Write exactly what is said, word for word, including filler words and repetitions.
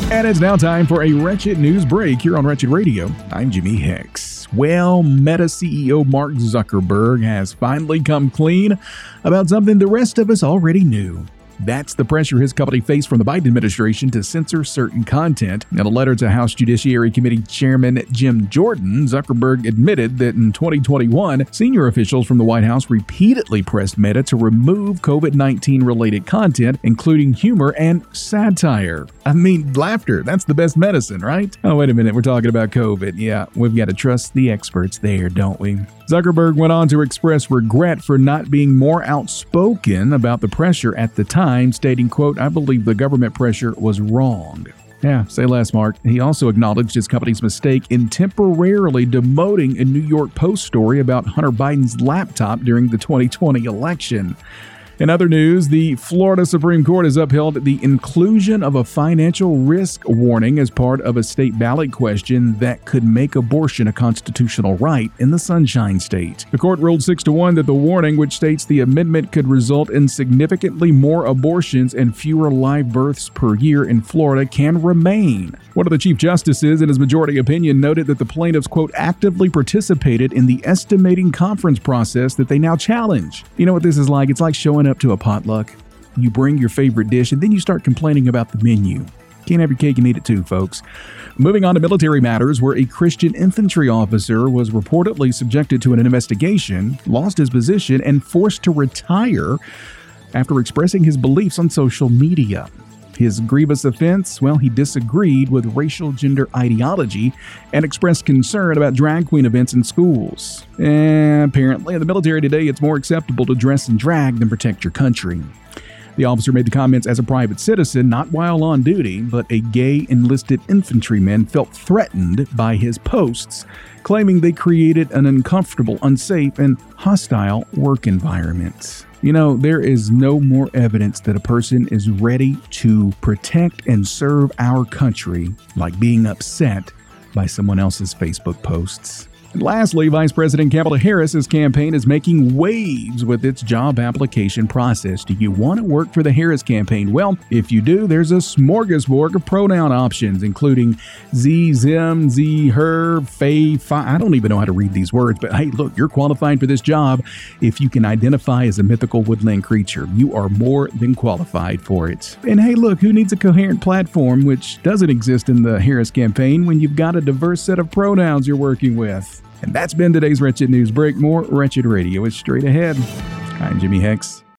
And it's now time for a Wretched News Break here on Wretched Radio. I'm Jimmy Hicks. Well, Meta C E O Mark Zuckerberg has finally come clean about something the rest of us already knew. That's the pressure his company faced from the Biden administration to censor certain content. In a letter to House Judiciary Committee Chairman Jim Jordan, Zuckerberg admitted that in twenty twenty-one, senior officials from the White House repeatedly pressed Meta to remove COVID nineteen related content, including humor and satire. I mean, laughter, that's the best medicine, right? Oh, wait a minute, we're talking about COVID. Yeah, we've got to trust the experts there, don't we? Zuckerberg went on to express regret for not being more outspoken about the pressure at the time, stating, quote, "I believe the government pressure was wrong." Yeah, say less, Mark. He also acknowledged his company's mistake in temporarily demoting a New York Post story about Hunter Biden's laptop during the twenty twenty election. In other news, the Florida Supreme Court has upheld the inclusion of a financial risk warning as part of a state ballot question that could make abortion a constitutional right in the Sunshine State. The court ruled six to one that the warning, which states the amendment could result in significantly more abortions and fewer live births per year in Florida, can remain. One of the chief justices, in his majority opinion, noted that the plaintiffs, quote, actively participated in the estimating conference process that they now challenge. You know what this is like? It's like showing up to a potluck. You bring your favorite dish and then you start complaining about the menu. Can't have your cake and eat it too, folks. Moving on to military matters, where a Christian infantry officer was reportedly subjected to an investigation, lost his position, and forced to retire after expressing his beliefs on social media. His grievous offense? Well, he disagreed with racial gender ideology and expressed concern about drag queen events in schools. And apparently, in the military today, it's more acceptable to dress in drag than protect your country. The officer made the comments as a private citizen, not while on duty, but a gay enlisted infantryman felt threatened by his posts, claiming they created an uncomfortable, unsafe, and hostile work environment. You know, there is no more evidence that a person is ready to protect and serve our country like being upset by someone else's Facebook posts. And lastly, Vice President Kamala Harris's campaign is making waves with its job application process. Do you want to work for the Harris campaign? Well, if you do, there's a smorgasbord of pronoun options, including Z, Zim, Z, her, Faye, Fi. I don't even know how to read these words, but hey, look, you're qualified for this job. If you can identify as a mythical woodland creature, you are more than qualified for it. And hey, look, who needs a coherent platform, which doesn't exist in the Harris campaign, when you've got a diverse set of pronouns you're working with? And that's been today's Wretched News Break. More Wretched Radio is straight ahead. I'm Jimmy Hicks.